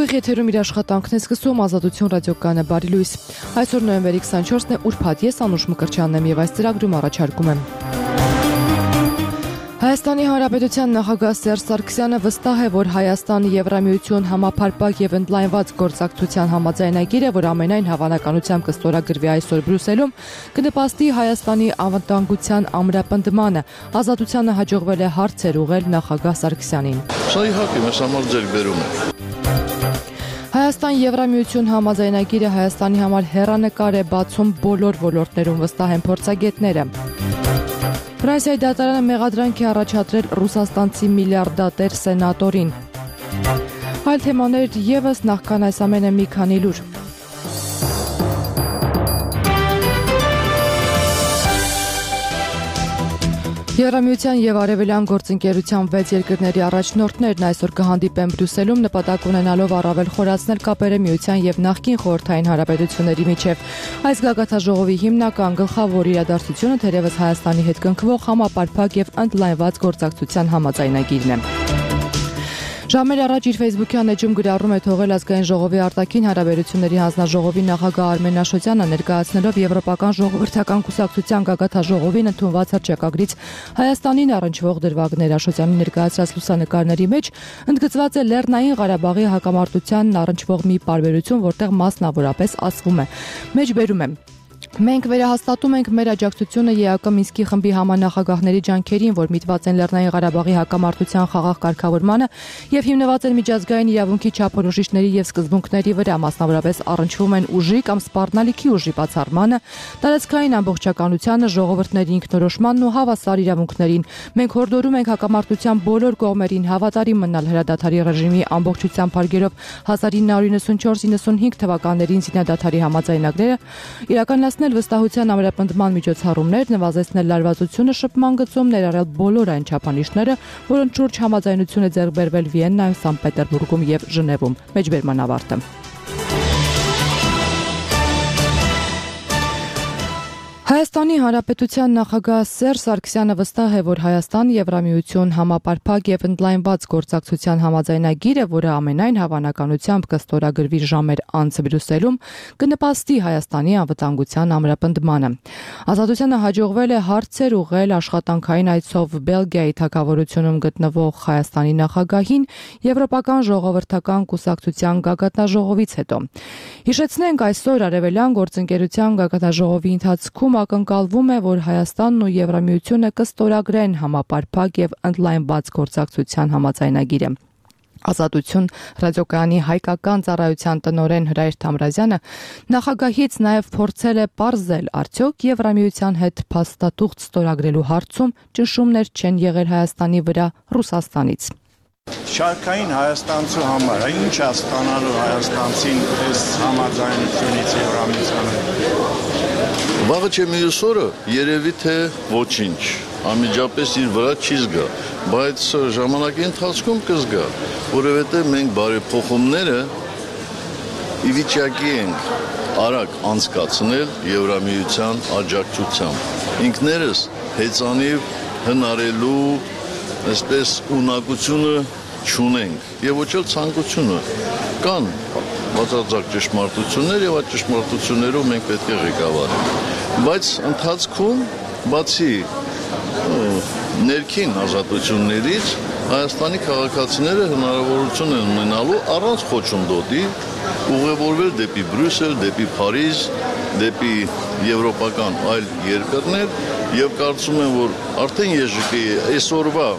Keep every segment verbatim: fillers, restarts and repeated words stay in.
Ուղիղ եթերում իր աշխատանքն է սկսում Ազատություն ռադիոկայանը բարի լույս։ Այսօր նոյեմբերի քսանչորսն է, ուրբաթ, ես Անուշ Մկրտչյանն եմ եւ այս ծրագրում առաջարկում եմ։ Հայաստանի Հանրապետության նախագահ Սերժ Սարգսյանը վստահ է, որ Հայաստան-Եվրամիություն համապարփակ եւ ընդլայնված գործակցության համաձայնագիրը, որ ամենայն հավանականությամբ կստորագրվի այսօր Բրյուսելում, կնպաստի Հայաստանի անվտանգության ամրապնդմանը։ Ազատությանը հաջողվել է հարցեր ուղղել նախագահ Սարգսյանին։ Սա իհարկե մեզ համար ձեռքբերում է։ Հայաստան-Եվրամիություն համաձայնագիրը Հայաստանի համար հեռանկար է բացում բոլոր ոլորտներում, վստահ են փորձագետները։ Ֆրանսիայի դատարանը մեղադրանք է առաջադրել ռուսաստանցի միլիարդատեր սենատորին։ Այլ թեմաներ ևս, նախքան այս ամենը մի քանի լուր։ Եվրամիության եւ Արևելյան գործընկերության վեց երկրների առաջնորդներն այսօր կհանդիպեն Բրյուսելում, նպատակ ունենալով առավել խորացնել կապերը միության եւ նախկին խորհրդային հանրապետությունների միջեւ։ Այս գագաթաժողովի հիմնական գլխավոր իրադարձությունը թերևս Հայաստանի հետ կնքվող համապարփակ եւ ընդլայնված գործակցության համաձայնագիրն է։ Ժամեր առաջ իր Facebook-յան էջում գրառում է թողել ազգային ժողովի արտաքին հարաբերությունների հանձնաժողովի նախագահ Արմեն Աշոտյանը, ներկայացնելով Եվրոպական ժողովրդական կուսակցության գագաթաժողովին ընդունված հռչակագրից Հայաստանին առնչվող դրվագներ։ Աշոտյանի ներկայացրած լուսանկարների մեջ ընդգծված է Լեռնային Ղարաբաղի հակամարտությանն առնչվող մի պարբերություն, որտեղ մասնավորապես ասվում է. Մեջբերում է. Մենք վերահաստատում ենք մեր աջակցությունը ԵԱԿ Մինսկի խմբի համանախագահների ջանքերին, որ միտված են Լեռնային Ղարաբաղի հակամարտության խաղաղ կարգավորմանը եւ հիմնված են միջազգային իրավունքի չափորոշիչների եւ սկզբունքների վրա, մասնավորապես առնչվում են ուժի կամ սպառնալիքի ուժի բացառմանը, տարածքային ամբողջականությանը, ժողովուրդների ինքնորոշմանն ու հավասար իրավունքներին։ Մենք հորդորում ենք հակամարտության բոլոր կողմերին հավատարիմ մնալ հրադադարի ռեժիմի ամբողջությամբ հարգելով հազար ինը հարյուր իննսունչորս իննսունհինգ թվականներին զինադադարի համաձայնագրերը, իրականացնել վստահության ամրապնդման միջոցառումներ, նվազեցնել լարվածությունը շփման գծում, ներառյալ բոլոր այն չափանիշները, որոնց շուրջ համաձայնություն է ձեռք բերվել Վիեննայում, Սանկտ Պետերբուրգում եւ Ժնևում։ Մեջբերման ավարտը։ Հայաստանի Հանրապետության նախագահ Սերժ Սարգսյանը վստահ է, որ Հայաստան-Եվրամիություն համապարփակ եւ ընդլայնված գործակցության համաձայնագիրը, որը ամենայն հավանականությամբ կստորագրվի ժամեր անց Բրյուսելում, կնպաստի Հայաստանի անվտանգության ամրապնդմանը։ Ազատությանը հաջողվել է հարցեր ուղղել աշխատանքային այցով Բելգիայի թագավորությունում գտնվող Հայաստանի նախագահին Եվրոպական ժողովրդական կուսակցության գագաթնաժողովից հետո։ Հիշեցնենք, այսօր Արևելյան գործընկերության գագաթնաժողովի ընթացքում ակնկալվում է, որ Հայաստանն ու Եվրամիությունը կստորագրեն համապարփակ եւ ընդլայնված գործակցության համաձայնագիրը։ Ազատություն ռադիոկայանի հայկական ծառայության տնօրեն Հրայր Թամրազյանը նախագահից նաև փորձել է պարզել, արդյոք Եվրամիության հետ փաստաթուղթ ստորագրելու հարցում ճնշումներ չեն եղել Հայաստանի վրա Ռուսաստանից։ Շարքային հայաստանցու համար ինչ է ստանալու հայաստանցին այս համաձայնությունից Եվրամիությանը։ Վաղը չէ մյուս օրը երևի թե ոչինչ, անմիջապես իր վրա չի զգա, բայց ժամանակի ընթացքում կզգա, որովհետև մենք բարեփոխումները ի վիճակի ենք արագ անցկացնել Եվրամիության աջակցությամբ։ Ինքներս հեծանիվ հնարելու այսպես ունակությունը չունենք եւ ոչ էլ ցանկությունը։ Կան բացարձակ ճշմարտություններ եւ այդ ճշմարտություններով մենք պետք է ղեկավարենք։ Բայց ընթացքում բացի ներքին ազատություններից Հայաստանի քաղաքացիները հնարավորություն են ունենալու առանց խոչընդոտի ուղևորվել դեպի Բրյուսել, դեպի Փարիզ, դեպի եվրոպական այլ երկրներ եւ կարծում եմ, որ արդեն ԵԺԿ-ի այսօրվա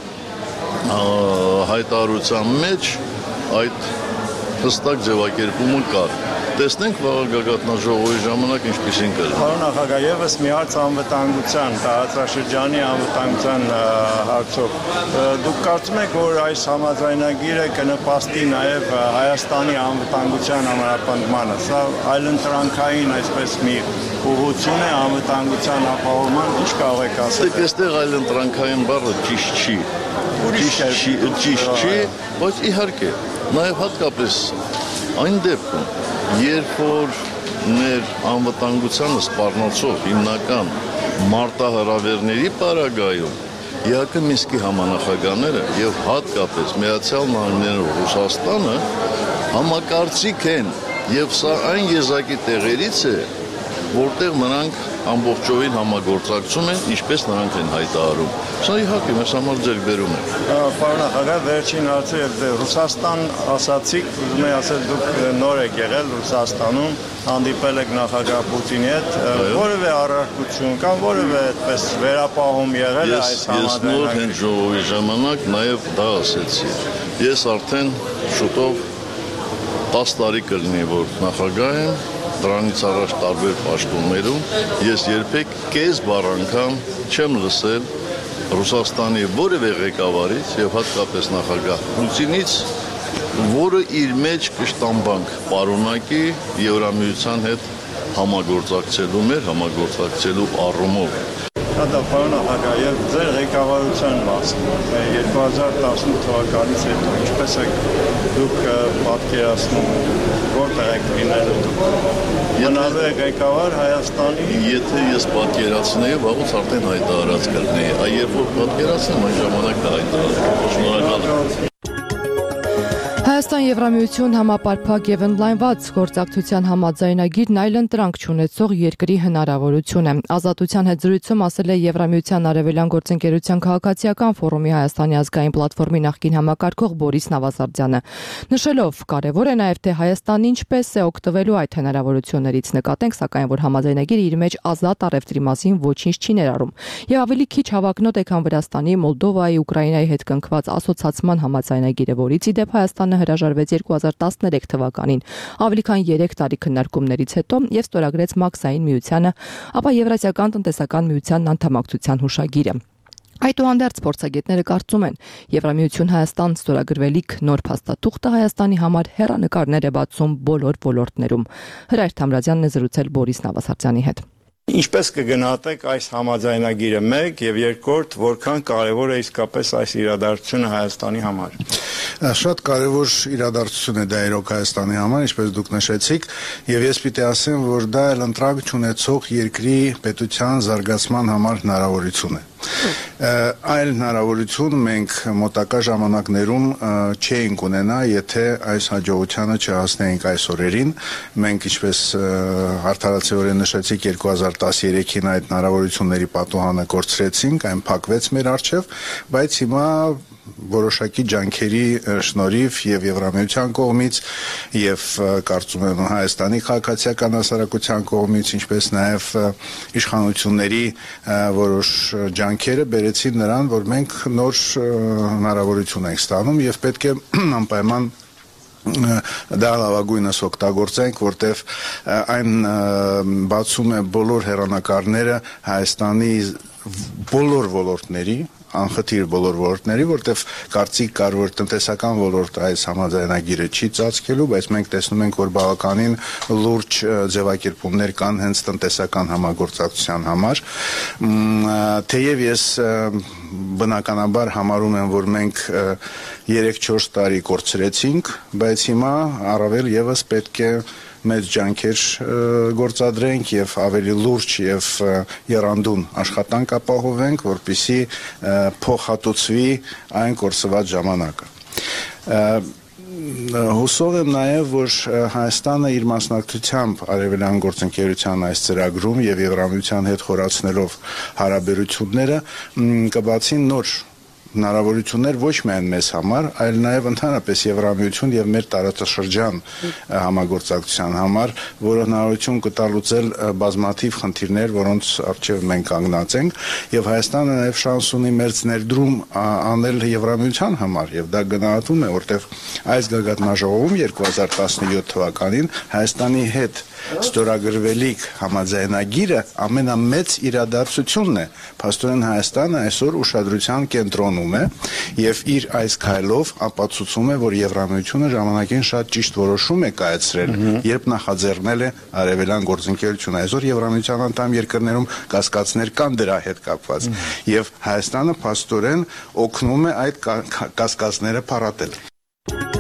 հայտարարության մեջ այդ հստակ ձևակերպումը կար։ Տեսնենք վաղը գագաթնաժողովի ժամանակ ինչպիսին կլինի։ Պարոն նախագահ, ևս մի հարց անվտանգության, տարածաշրջանի անվտանգության հարցով։ Դուք կարծում եք, որ այս համաձայնագիրը կնպաստի նաև Հայաստանի անվտանգության ամրապնդմանը։ Սա այլընտրանքային այսպես մի ուղղություն է անվտանգության ապահովման, ինչ կարող եք ասել։ Դե այստեղ այլընտրանքային բառը ճիշտ չի։ Ճիշտ չի, բայց իհարկե, նաև հատկապես այն դեպքում, երբ որ ներ անվտանգությանը սպառնացող հիմնական մարտահրավերների պարագայում ԵԱՀԿ Մինսկի համանախագահները եւ հատկապես Միացյալ Նահանգներն ու Ռուսաստանը համակարծիք են եւ սա այն եզակի տեղերից է, որտեղ նրանք ամբողջովին համագործակցում են, ինչպես նրանք են հայտարարում։ Սա իհարկե մեզ համար ձեռքբերում է։ Պարոն նախագահ, վերջին հարցը եւ Ռուսաստան ասացիք, ուզում եմ ասել դուք նոր եք եղել Ռուսաստանում, հանդիպել եք նախագահ Պուտինի հետ, որևէ առարկություն կամ որևէ այդպես վերապահում եղել է այս համաձայնագրի։ Ես նոր հենց ժողովի ժամանակ նաեւ դա ասեցի։ Ես արդեն շուտով տասը տարի կլինի, որ նախագահ եմ, դրանից առաջ տարբեր պաշտոններում ես երբեք կես բառ անգամ չեմ լսել Ռուսաստանի որևէ ղեկավարից եւ հատկապես նախագահ Պուտինից, որը իր մեջ կշտամբանք պարունակի Եվրամիության հետ համագործակցելու մեր համագործակցելու առումով։ Հատա պարոն նախագահ, եւ ձեր ղեկավարության մասին երկու հազար տասնութ թվականից հետո ինչպես եք դուք պատկերացնում, որտեղ եք լինելու դուք։ Մնալու եք ղեկավար Հայաստանի։ Եթե ես պատկերացնեի, վաղուց արդեն հայտարարած կլինեի, այ երբ որ պատկերացնեմ, այն ժամանակ կհայտարարեմ։ Շնորհակալ եմ։ Հայաստան Եվրամիություն համապարփակ եւ ընդլայնված գործակցության համաձայնագիրն այլ ընտրանք չունեցող երկրի հնարավորություն է։ Ազատության հետ զրույցում ասել է Եվրամիության արևելյան գործընկերության քաղաքացիական ֆորումի Հայաստանի ազգային պլատֆորմի նախկին համակարգող Բորիս Նավազարդյանը, նշելով կարևոր է նաեւ թե Հայաստանն ինչպես է օգտվելու այդ հնարավորություններից։ Նկատենք սակայն, որ համաձայնագիրը իր մեջ ազատ առևտրի մասին ոչինչ չի ներառում եւ ավելի քիչ հավակնոտ է, քան Վրաստանի, Մոլդովայի, Ուկրաինայի հետ կնքված ասոցիացման համաձայնագիրը, որից ի դեպ Հայաստանը հրաժարվեց երկու հազար տասներեք թվականին, ավելի քան երեք տարի քննարկումներից հետո եւ ստորագրեց Մաքսային միությանը, ապա Եվրասիական տնտեսական միությանն անդամակցության հուշագիրը։ Այդուհանդերձ փորձագետները կարծում են, Եվրամիություն Հայաստան ստորագրվելիք նոր փաստաթուղթը Հայաստանի համար հեռանկարներ է բացում բոլոր ոլորտներում։ Հրայր Թամրազյանն է զրուցել Բորիս Նավազարդյանի հետ։ Ինչպես կգնահատեք այս համաձայնագիրը մեկ եւ երկրորդ, որքան կարևոր է իսկապես այս իրադարձությունը Հայաստանի համար։ Շատ կարևոր իրադարձություն է դա իրոք Հայաստանի համար, ինչպես դուք նշեցիք, եւ ես պիտի ասեմ, որ դա էլ ընտրակ չունեցող երկրի պետության զարգացման համար հնարավորություն է։ Այլ հնարավորություն մենք մոտակա ժամանակներում չէինք ունենա, եթե այս հաջողությանը չհասնեինք այս օրերին։ Մենք ինչպես արդարացիորեն նշեցիք երկու հազար տասներեքին այդ հնարավորությունների պատուհանը կորցրեցինք, այն փակվեց մեր առջև, բայց հիմա որոշակի ջանքերի շնորհիվ եւ Եվրամիության կողմից եւ կարծում եմ Հայաստանի քաղաքացիական հասարակության կողմից, ինչպես նաեւ իշխանությունների որոշ ջանքերը բերեցին նրան, որ մենք նոր հնարավորություն ենք ստանում եւ պետք է անպայման դա լավագույնս օգտագործենք, որտեղ այն բացում է բոլոր հեռանկարները Հայաստանի բոլոր ոլորտների, անխտիր բոլոր ոլորտների, որտեղ կարծիք կար, որ տնտեսական ոլորտը այս համաձայնագիրը չի ծածկելու, բայց մենք տեսնում ենք, որ բավականին լուրջ ձևակերպումներ կան հենց տնտեսական համագործակցության համար։ Թեև ես բնականաբար համարում եմ, որ մենք երեք-չորս տարի կորցրեցինք, բայց հիմա առավել եւս պետք է մեծ ջանքեր գործադրենք եւ ավելի լուրջ եւ եռանդուն աշխատանք ապահովենք, որպեսզի փոխհատուցվի այն կորսված ժամանակը։ Հուսով եմ նաեւ, որ Հայաստանը իր մասնակցությամբ արևելյան գործընկերության այս ծրագրում եւ Եվրամիության հետ խորացնելով հարաբերությունները կբացին նոր հնարավորություններ ոչ միայն մեզ համար, այլ նաև ընդհանրապես Եվրամիություն եւ մեր տարածաշրջան համագործակցության համար, որը հնարավորություն կտա լուծել բազմաթիվ խնդիրներ, որոնց առջև մենք կանգնած ենք, եւ Հայաստանը նաև շանս ունի մեր ներդրում անել Եվրամիության համար, եւ դա գնահատում է, որտեղ այս գագաթնաժողովում երկու հազար տասնյոթ թվականին Հայաստանի հետ ստորագրվելիք համաձայնագիրը ամենամեծ իրադարձությունն է։ Փաստորեն Հայաստանը այսօր ուշադրության կենտրոնում է եւ իր այս քայլով ապացուցում է, որ Եվրամիությունը ժամանակին շատ ճիշտ որոշում է կայացրել, երբ նախաձեռնել է արևելյան գործընկերությունը։ Այսօր Եվրամիության անդամ երկրներում կասկածներ կան դրա հետ կապված եւ Հայաստանը փաստորեն օգնում է այդ կասկածները փարատել։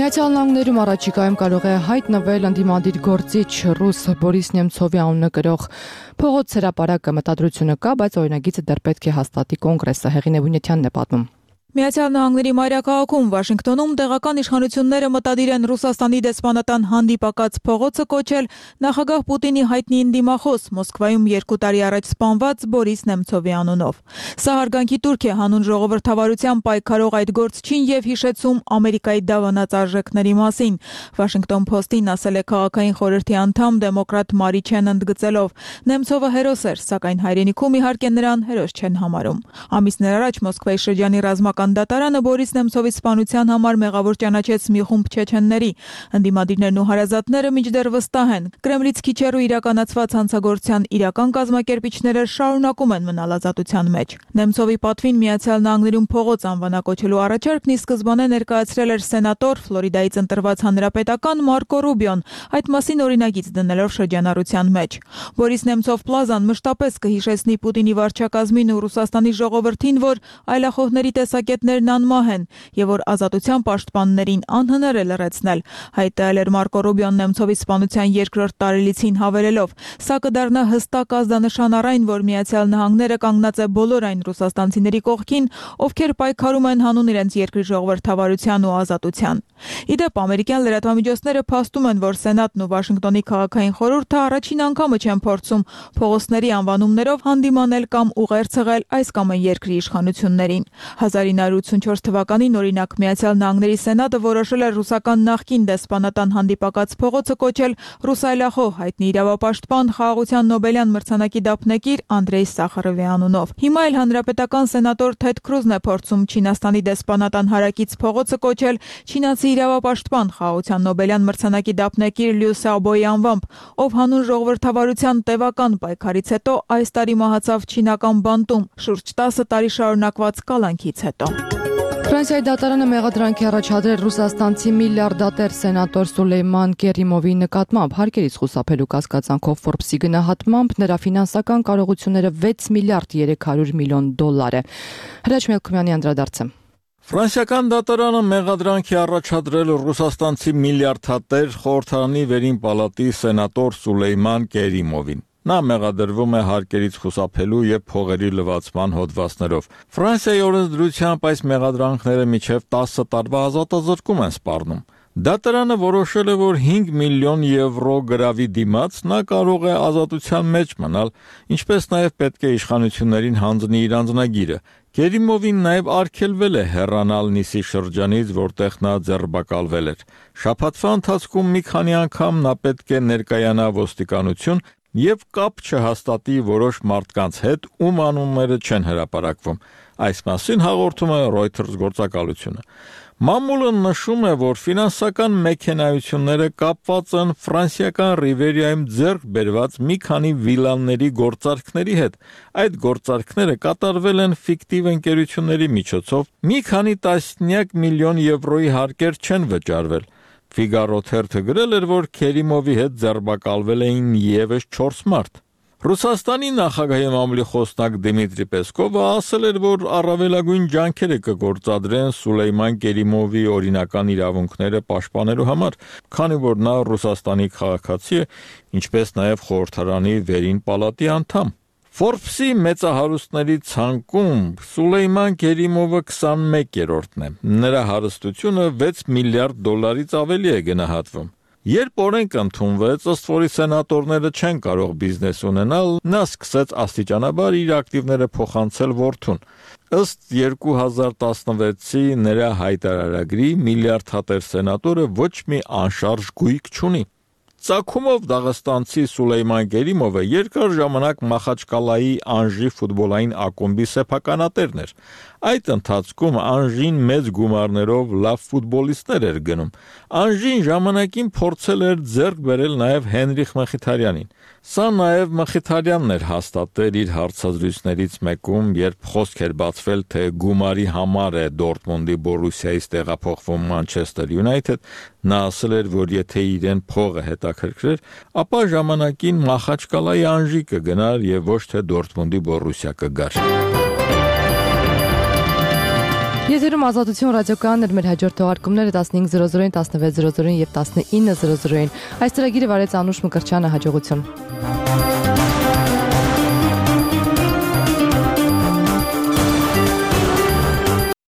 Միացյալ Նահանգներում առաջիկայում կարող է հայտնվել ընդդիմադիր գործիչ ռուս Բորիս Նեմցովի անունը կրող փողոց հրապարակը մտադրությունը կա, բայց օրինագիծը դեռ պետք է հաստատի կոնգրեսը։ Հեղինե Բունյաթյանն է պատմում։ Միացյալ Նահանգների մայրաքաղաքում Վաշինգտոնում տեղական իշխանությունները մտադիր են Ռուսաստանի դեսպանատան հանդիպակաց փողոցը կոչել նախագահ Պուտինի հայտնի ընդդիմախոս Մոսկվայում երկու տարի առաջ սպանված Բորիս Նեմցովի անունով։ Սա հարգանքի տուրք է հանուն ժողովրդավարության պայքարող այդ գործչին եւ հիշեցում Ամերիկայի դավանած արժեքների մասին։ Washington Post-ին ասել է քաղաքային խորհրդի անդամ դեմոկրատ Մարի Չեն ընդգծելով. Նեմցովը հերոս էր, սակայն հայրենիքում իհարկե նրան հերոս չեն համարում։ Ամիսներ առաջ Մոսկվայի շրջանի ռազմական Դատարանը Բորիս Նեմցովի սպանության համար մեղավոր ճանաչեց մի խումբ չեչենների։ Ընդդիմադիրներն ու հարազատները մինչդեռ վստահ են։ Կրեմլից քիչ հեռու իրականացված հանցագործության իրական կազմակերպիչները շարունակում են մնալ ազատության մեջ։ Նեմցովի պատվին Միացյալ Նահանգներում փողոց անվանակոչելու առաջարկն ի սկզբանե ներկայացրել էր սենատոր Ֆլորիդայից ընտրված հանրապետական Մարկո Ռուբիոն, այդ մասին օրինագիծ դնելով շրջանառության մեջ։ Բորիս Նեմցով պլազան մշտապես կհիշեցնի Պուտինի վարչակազմին ու Ռուսաստանի ժողովրդին, որ այլախոհների տեսակետներն անմահ են եւ որ ազատության պաշտպաններին անհնար է լրացնել, հայտարարել էր Մարկո Ռուբիոն Նեմցովի սպանության երկրորդ տարելիցին հավելելով. Սա կդառնա հստակ ազդանշան առ այն, որ Միացյալ Նահանգները կանգնած է բոլոր այն ռուսաստանցիների կողքին, ովքեր պայքարում են հանուն իրենց երկրի ժողովրդավարության ու ազատության։ Իդեպ ամերիկյան լրատվամիջոցները փաստում են, որ Սենատն ու Վաշինգտոնի քաղաքային խորհուրդը առաջին անգամը չեն փորձում փողոցների անվանումներով հանդիմանել կամ ուղերձել այս կամ այն երկրի իշխանություններին։ հազար ինը հարյուր ութսունչորս թվականին օրինակ Միացյալ Նահանգների Սենատը որոշել էր ռուսական նախկին դեսպանատան հանդիպակաց փողոցը կոչել ռուսայլախոհ հայտնի իրավապաշտպան խաղաղության Նոբելյան մրցանակի դափնեկիր Անդրեյ Սախարովի անունով։ Հիմա էլ հանրապետական սենատոր Թեդ Քրուզն է փորձում Չինաստանի դեսպանատան հարակից փողոցը կոչել չինացի իրավապաշտպան խաղաղության Նոբելյան մրցանակի դափնեկիր Լյու Սյաոբոյի անվամբ, ով հանուն ժողովրդավարության տևական պայքարից հետո այս տարի մահացավ չինական բանտում շուրջ տասը տարի շարունակված կալանքից հետո։ Ֆրանսիայի դատարանը մեղադրանքի առաջադրել ռուսաստանցի միլիարդատեր սենատոր Սուլեյման Կերիմովի նկատմամբ հարկերից խուսափելու կասկածանքով Forbes-ի գնահատմամբ նրա ֆինանսական կարողությունները վեց միլիարդ երեք հարյուր միլիոն դոլար է։ Հրաչ Մելքումյանի անդրադարձը։ Ֆրանսիական դատարանը մեղադրանքի առաջադրել ռուսաստանցի միլիարդատեր խորհրդարանի վերին պալատի սենատոր Սուլեյման Կերիմովին։ Նա մեղադրվում է հարկերից խուսափելու եւ փողերի լվացման հոդվածներով։ Ֆրանսիայի օրենսդրությամբ այս մեղադրանքները մինչև տասը տարվա ազատազրկում են սպառնում։ Դատարանը որոշել է, որ հինգ միլիոն եվրո գրավի դիմաց նա կարող է ազատության մեջ մնալ, ինչպես նաև պետք է իշխանություններին հանձնի իր անձնագիրը։ Կերիմովին նաև արգելվել է հեռանալ Նիսի շրջանից, որտեղ նա ձերբակալվել էր։ Շաբաթվա ընթացքում մի քանի անգամ նա պետք է ներկայանա ոստիկանություն եւ կապ չհաստատի որոշ մարդկանց հետ, ում անունները չեն հրապարակվում։ Այս մասին հաղորդում է Reuters գործակալությունը։ Մամուլը նշում է, որ ֆինանսական մեքենայությունները կապված են ֆրանսիական Ռիվերիայում ձեռք բերված մի քանի վիլաների գործարքների հետ։ Այդ գործարքները կատարվել են ֆիկտիվ ընկերությունների միջոցով, մի քանի տասնյակ միլիոն եվրոյի հարկեր չեն վճարվել։ Ֆիգարո թերթը գրել էր, որ Քերիմովի հետ ձերբակալվել էին ևս չորս մարդ։ Ռուսաստանի նախագահի մամուլի խոսնակ Դիմիտրի Պեսկովը ասել էր, որ առավելագույն ջանքերը կգործադրեն Սուլեյման Կերիմովի օրինական իրավունքները պաշտպանելու համար, քանի որ նա Ռուսաստանի քաղաքացի է, ինչպես նաև խորհրդարանի վերին պալատի անդամ։ Forbes-ի մեծահարուստների ցանկում Սուլեյման Կերիմովը քսանմեկերորդն է։ Նրա հարստությունը վեց միլիարդ դոլարից ավելի է գնահատվում։ Երբ օրենք ընդունվեց, ըստ որի սենատորները չեն կարող բիզնես ունենալ, նա սկսեց աստիճանաբար իր ակտիվները փոխանցել որդուն։ Ըստ երկու հազար տասնվեցի նրա հայտարարագրի միլիարդատեր սենատորը ոչ մի անշարժ գույք չունի։ Ծագումով դաղստանցի Սուլեյման Կերիմովը երկար ժամանակ Մախաչկալայի Անժի ֆուտբոլային ակումբի սեփականատերն էր։ Այդ ընթացքում Անժին մեծ գումարներով լավ ֆուտբոլիստներ էր գնում։ Անժին ժամանակին փորձել էր ձեռք բերել նաև Հենրիխ Մխիթարյանին։ Սա նաև Մխիթարյանն էր հաստատել իր հարցազրույցներից մեկում, երբ խոսք էր բացվել, թե գումարի համար է Դորտմունդի Բորուսիայից տեղափոխվում Մանչեսթեր Յունայթեդ, նա ասել էր, որ եթե իրեն փողը հետաքրքրեր, ապա ժամանակին Մախաչկալայի Անժի կգնար եւ ոչ թե Դորտմունդի Բորուսիա կգար։ Եթերում Ազատություն ռադիոկայանն էր, մեր հաջորդ թողարկումները տասնհինգ զրո զրոին, տասնվեց զրո զրոին եւ տասնինը զրո զրոին։ Այս ծրագիրը վարեց Անուշ Մկրտչյանը, հաջողություն։